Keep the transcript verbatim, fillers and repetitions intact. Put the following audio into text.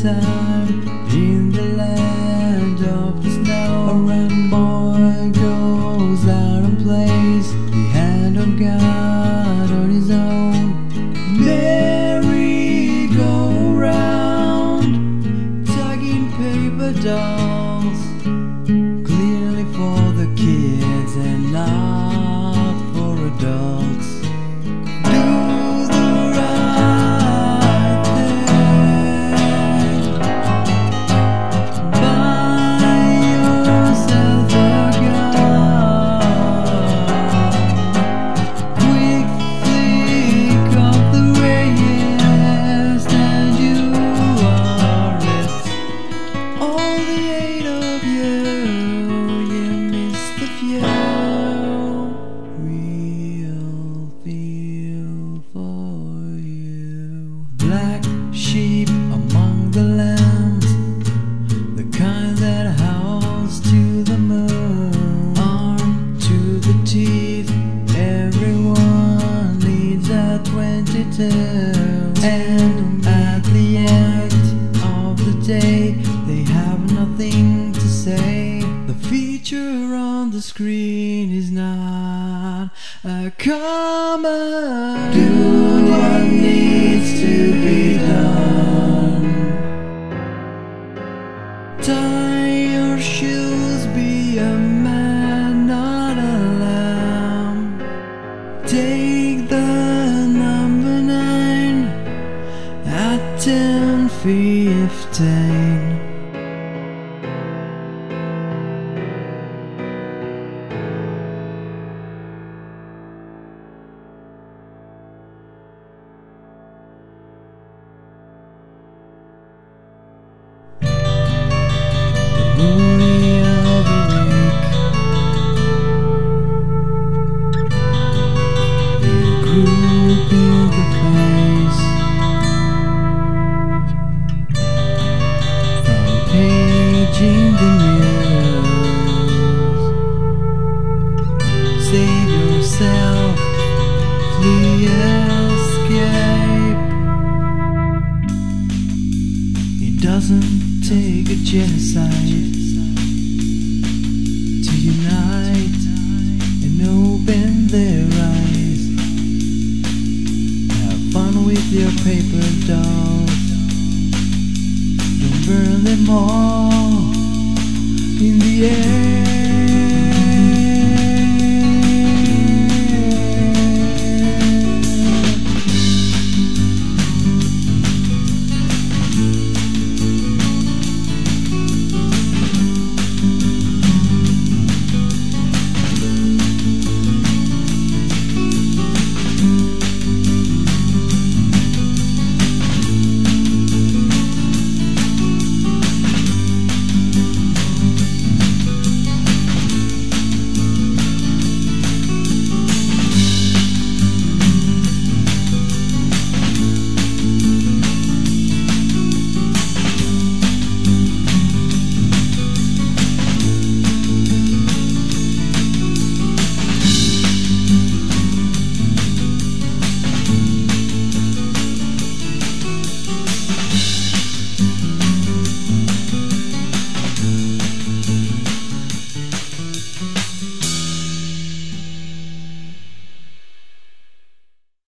time in the land of the snow. A random boy goes out and plays the hand of God on his own. Merry-go-round, tugging paper dolls, clearly for the kids and not for adults. Do the right thing, buy yourself a gun, quick flick of the wrist and you are it. All the eight of you, you missed the few. We'll feel for you. Black sheep among the lambs, the kind that howls to the moon. Armed to the teeth, everyone needs a twenty-two. And at the end of the day, they have nothing to say. The feature on the screen is not a common. Do what needs to be done. Tie your shoes, be a man, not a lamb. Take the number nine at ten fifteen. Movie of the week. You group in the face. Front page in the news. Save yourself, flee, escape. It doesn't take a genocide to unite and open their eyes. Have fun with your paper dolls. Don't burn them all in the air.